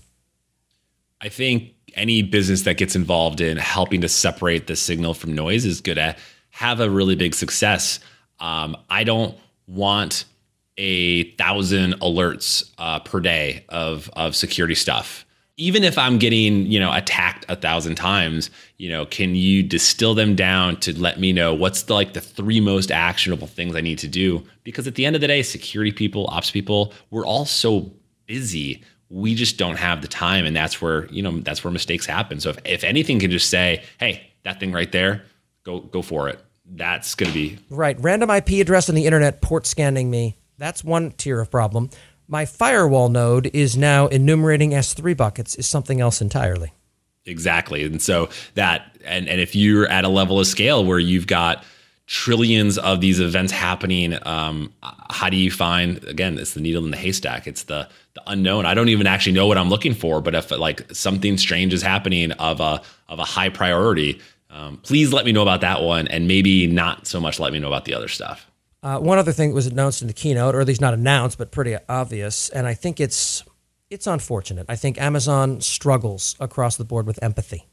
I think any business that gets involved in helping to separate the signal from noise is going to have a really big success. Um, I don't want a thousand alerts uh, per day of of security stuff. Even if I'm getting, you know, attacked a thousand times, you know, can you distill them down to let me know what's the, like the three most actionable things I need to do? Because at the end of the day, security people, ops people, we're all so busy. We just don't have the time. And that's where, you know, that's where mistakes happen. So if, if anything can just say, hey, that thing right there, go go for it. That's going to be. Right. Random I P address on the internet, port scanning me. That's one tier of problem. My firewall node is now enumerating S three buckets is something else entirely. Exactly. And so that, and, and if you're at a level of scale where you've got trillions of these events happening. Um, how do you find, again, it's the needle in the haystack. It's the the unknown. I don't even actually know what I'm looking for, but if like something strange is happening of a of a high priority, um, please let me know about that one, and maybe not so much let me know about the other stuff. Uh, one other thing that was announced in the keynote, or at least not announced, but pretty obvious, and I think it's it's unfortunate. I think Amazon struggles across the board with empathy,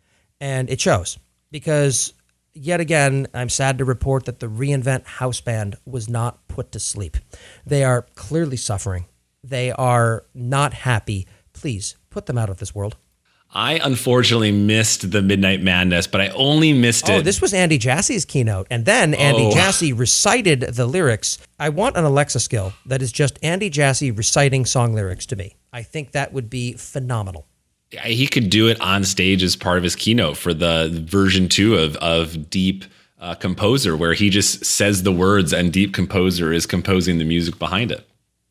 and it shows because yet again, I'm sad to report that the reInvent house band was not put to sleep. They are clearly suffering. They are not happy. Please put them out of this world. I unfortunately missed the Midnight Madness, but I only missed it. Oh, this was Andy Jassy's keynote. And then Andy oh. Jassy recited the lyrics. I want an Alexa skill that is just Andy Jassy reciting song lyrics to me. I think that would be phenomenal. He could do it on stage as part of his keynote for the version two of, of Deep uh, Composer, where he just says the words and Deep Composer is composing the music behind it.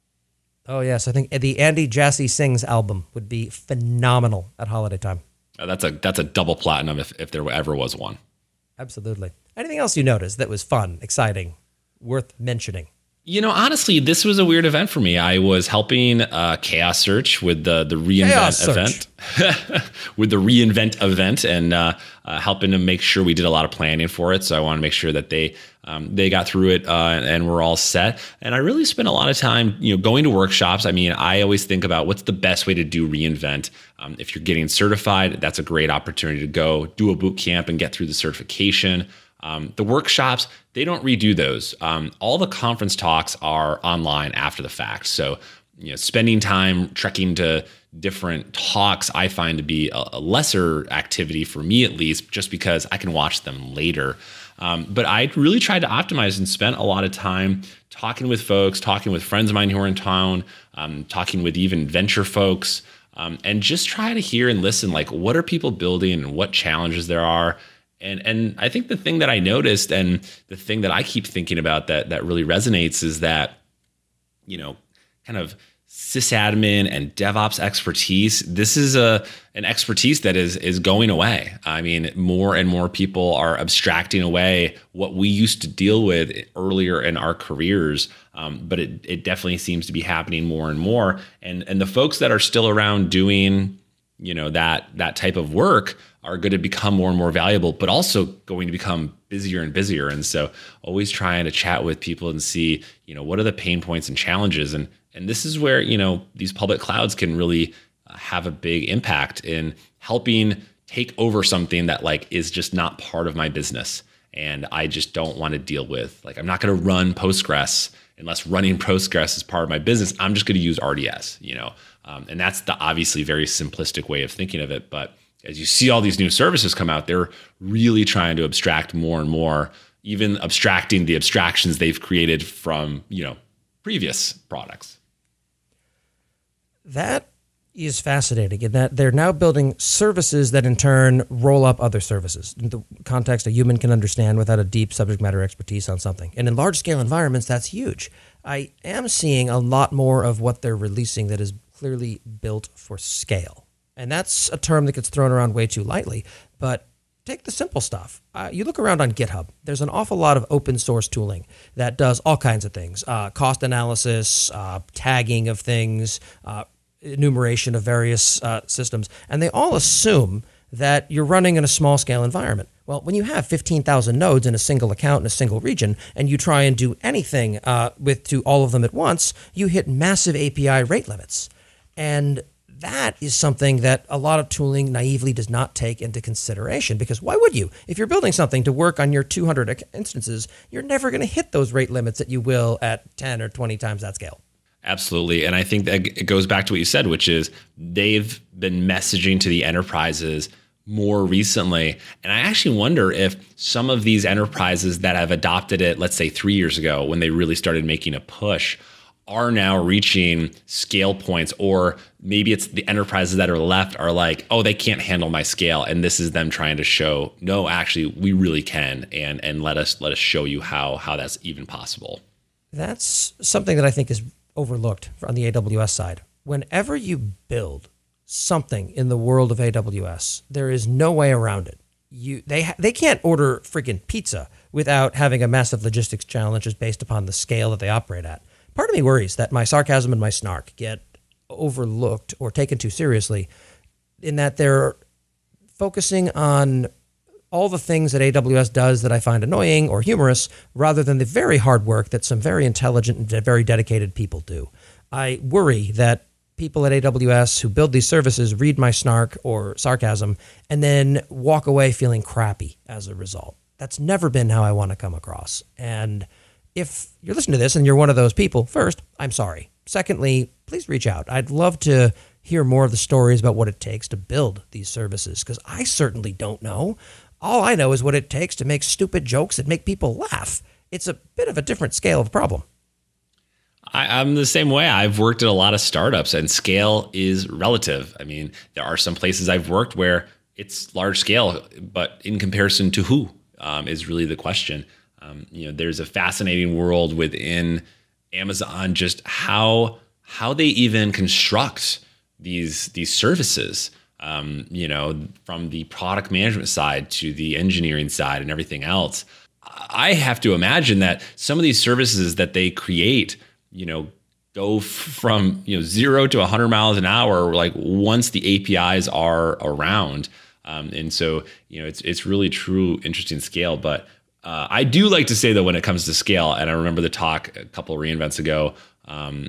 Oh, yes. I think the Andy Jassy Sings album would be phenomenal at holiday time. Uh, that's a that's a double platinum if, if there ever was one. Absolutely. Anything else you noticed that was fun, exciting, worth mentioning? You know, honestly, this was a weird event for me. I was helping uh, Chaos Search with the the reInvent event, with the reInvent event, and uh, uh, helping to make sure we did a lot of planning for it. So I want to make sure that they um, they got through it uh, and we're all set. And I really spent a lot of time, you know, going to workshops. I mean, I always think about what's the best way to do reInvent. Um, if you're getting certified, that's a great opportunity to go do a boot camp and get through the certification. Um, the workshops, they don't redo those. Um, all the conference talks are online after the fact. So, you know, spending time trekking to different talks, I find to be a, a lesser activity for me, at least, just because I can watch them later. Um, but I really tried to optimize and spent a lot of time talking with folks, talking with friends of mine who are in town, um, talking with even venture folks, um, and just try to hear and listen, like, what are people building and what challenges there are. And and I think the thing that I noticed, and the thing that I keep thinking about that that really resonates, is that, you know, kind of sysadmin and DevOps expertise. This is a an expertise that is is going away. I mean, more and more people are abstracting away what we used to deal with earlier in our careers. Um, but it it definitely seems to be happening more and more. And and the folks that are still around doing, you know, that that type of work are going to become more and more valuable, but also going to become busier and busier. And so always trying to chat with people and see, you know, what are the pain points and challenges. And and this is where, you know, these public clouds can really have a big impact in helping take over something that like is just not part of my business. And I just don't want to deal with, like, I'm not going to run Postgres unless running Postgres is part of my business. I'm just going to use R D S, you know, um, and that's the obviously very simplistic way of thinking of it. But as you see all these new services come out, they're really trying to abstract more and more, even abstracting the abstractions they've created from, you know, previous products. That is fascinating in that they're now building services that in turn roll up other services in the context a human can understand without a deep subject matter expertise on something. And in large scale environments, that's huge. I am seeing a lot more of what they're releasing that is clearly built for scale. And that's a term that gets thrown around way too lightly. But take the simple stuff. Uh, you look around on GitHub, there's an awful lot of open source tooling that does all kinds of things. Uh, cost analysis, uh, tagging of things, uh, enumeration of various uh, systems. And they all assume that you're running in a small scale environment. Well, when you have fifteen thousand nodes in a single account in a single region, and you try and do anything uh, with to all of them at once, you hit massive A P I rate limits. And that is something that a lot of tooling naively does not take into consideration, because why would you? If you're building something to work on your two hundred instances, you're never going to hit those rate limits that you will at ten or twenty times that scale. Absolutely. And I think that it goes back to what you said, which is they've been messaging to the enterprises more recently. And I actually wonder if some of these enterprises that have adopted it, let's say three years ago, when they really started making a push, are now reaching scale points, or maybe it's the enterprises that are left are like, oh, they can't handle my scale. And this is them trying to show, no, actually, we really can. And and let us let us show you how how that's even possible. That's something that I think is overlooked on the A W S side. Whenever you build something in the world of A W S, there is no way around it. you they ha- they can't order freaking pizza without having a massive logistics challenge just based upon the scale that they operate at. Part of me worries that my sarcasm and my snark get overlooked or taken too seriously, in that they're focusing on all the things that A W S does that I find annoying or humorous, rather than the very hard work that some very intelligent and very dedicated people do. I worry that people at A W S who build these services read my snark or sarcasm and then walk away feeling crappy as a result. That's never been how I want to come across. And if you're listening to this and you're one of those people, first, I'm sorry. Secondly, please reach out. I'd love to hear more of the stories about what it takes to build these services, because I certainly don't know. All I know is what it takes to make stupid jokes that make people laugh. It's a bit of a different scale of problem. I, I'm the same way. I've worked at a lot of startups, and scale is relative. I mean, there are some places I've worked where it's large scale, but in comparison to who um, is really the question. Um, you know, there's a fascinating world within Amazon, just how how they even construct these these services. Um, you know, from the product management side to the engineering side and everything else. I have to imagine that some of these services that they create, you know, go f- from, you know, zero to one hundred miles an hour, like once the A P Is are around. Um, and so, you know, it's it's really true, interesting scale. But uh, I do like to say that when it comes to scale, and I remember the talk a couple of reInvents ago, um,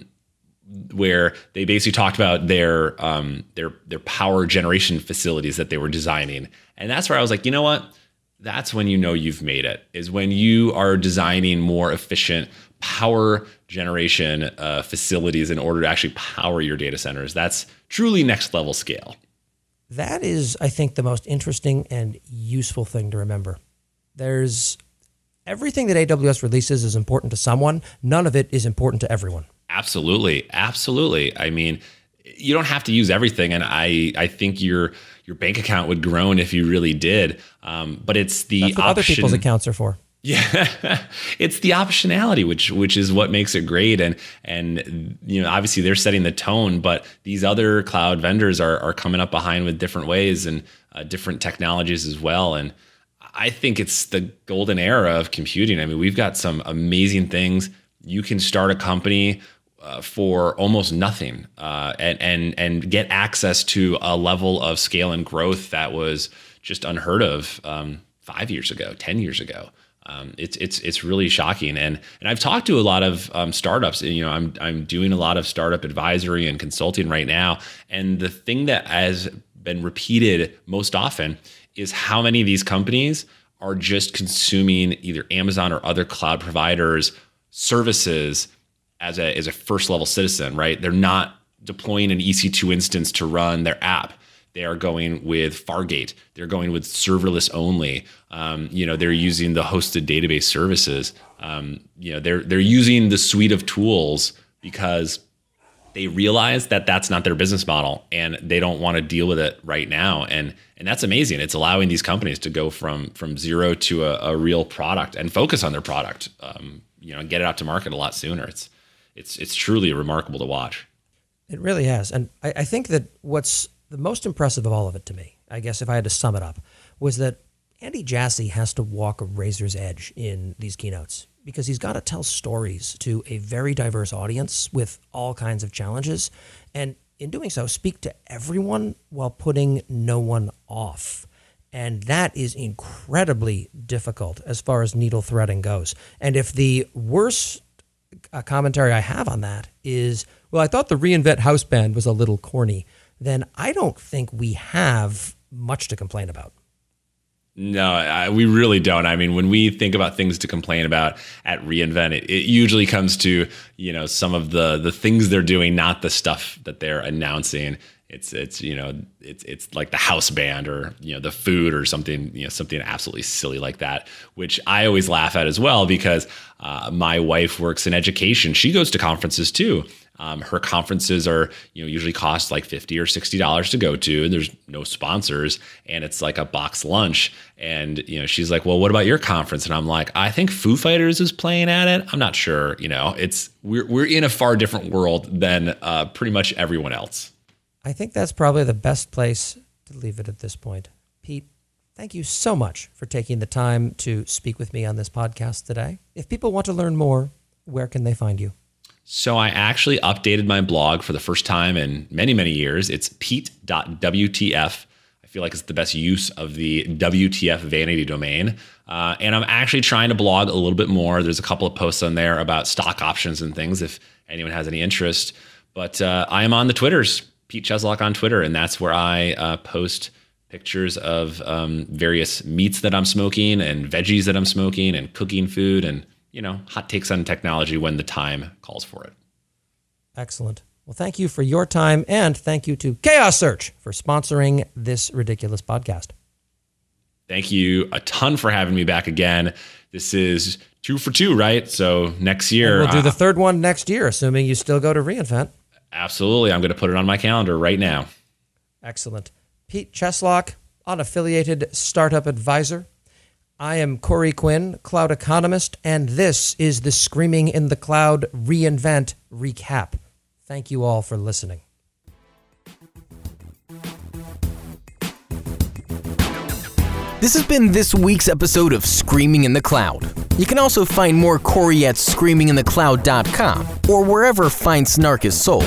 where they basically talked about their um, their their power generation facilities that they were designing. And that's where I was like, you know what? That's when you know you've made it, is when you are designing more efficient power generation uh, facilities in order to actually power your data centers. That's truly next level scale. That is, I think, the most interesting and useful thing to remember. There's everything that A W S releases is important to someone. None of it is important to everyone. Absolutely. Absolutely. I mean, you don't have to use everything. And I, I think your your bank account would groan if you really did. Um, but it's the That's what option. Other people's accounts are for. Yeah, it's the optionality, which which is what makes it great. And and you know, obviously they're setting the tone, but these other cloud vendors are are coming up behind with different ways and uh, different technologies as well. And I think it's the golden era of computing. I mean, we've got some amazing things. You can start a company uh, for almost nothing uh, and and and get access to a level of scale and growth that was just unheard of um, five years ago, ten years ago. Um, it's it's it's really shocking, and and I've talked to a lot of um, startups. And, you know, I'm I'm doing a lot of startup advisory and consulting right now, and the thing that has been repeated most often is how many of these companies are just consuming either Amazon or other cloud providers' services as a as a first level citizen. Right? They're not deploying an E C two instance to run their app. They are going with Fargate. They're going with serverless only. Um, you know, they're using the hosted database services. Um, you know, they're they're using the suite of tools because they realize that that's not their business model and they don't want to deal with it right now. And and that's amazing. It's allowing these companies to go from from zero to a, a real product and focus on their product. Um, you know, and get it out to market a lot sooner. It's it's it's truly remarkable to watch. It really has, and I, I think that what's the most impressive of all of it to me, I guess if I had to sum it up, was that Andy Jassy has to walk a razor's edge in these keynotes because he's got to tell stories to a very diverse audience with all kinds of challenges. And in doing so, speak to everyone while putting no one off. And that is incredibly difficult as far as needle threading goes. And if the worst uh, commentary I have on that is, well, I thought the reInvent house band was a little corny, then I don't think we have much to complain about. No, I, we really don't. I mean, when we think about things to complain about at reInvent, it, it usually comes to, you know, some of the the things they're doing, not the stuff that they're announcing. It's it's you know it's it's like the house band or you know the food or something you know something absolutely silly like that, which I always laugh at as well because uh, my wife works in education. She goes to conferences too. Um, her conferences are, you know, usually cost like fifty or sixty dollars to go to, and there's no sponsors, and it's like a box lunch. And, you know, she's like, well, what about your conference? And I'm like, I think Foo Fighters is playing at it. I'm not sure. You know, it's, we're, we're in a far different world than uh, pretty much everyone else. I think that's probably the best place to leave it at this point. Pete, thank you so much for taking the time to speak with me on this podcast today. If people want to learn more, where can they find you? So I actually updated my blog for the first time in many, many years. It's pete dot w t f. I feel like it's the best use of the W T F vanity domain. Uh, and I'm actually trying to blog a little bit more. There's a couple of posts on there about stock options and things if anyone has any interest. But uh, I am on the Twitters, Pete Cheslock on Twitter, and that's where I uh, post pictures of um, various meats that I'm smoking and veggies that I'm smoking and cooking food and, you know, hot takes on technology when the time calls for it. Excellent. Well, thank you for your time, and thank you to Chaos Search for sponsoring this ridiculous podcast. Thank you a ton for having me back again. This is two for two, right? So next year. And we'll do uh, the third one next year, assuming you still go to reInvent. Absolutely. I'm going to put it on my calendar right now. Excellent. Pete Cheslock, unaffiliated startup advisor. I am Corey Quinn, cloud economist, and this is the Screaming in the Cloud reInvent recap. Thank you all for listening. This has been this week's episode of Screaming in the Cloud. You can also find more Corey at screaming in the cloud dot com or wherever fine snark is sold.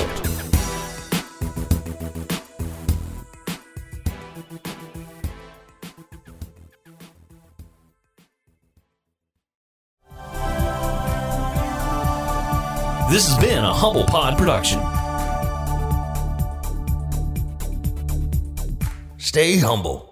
This has been a Humble Pod production. Stay humble.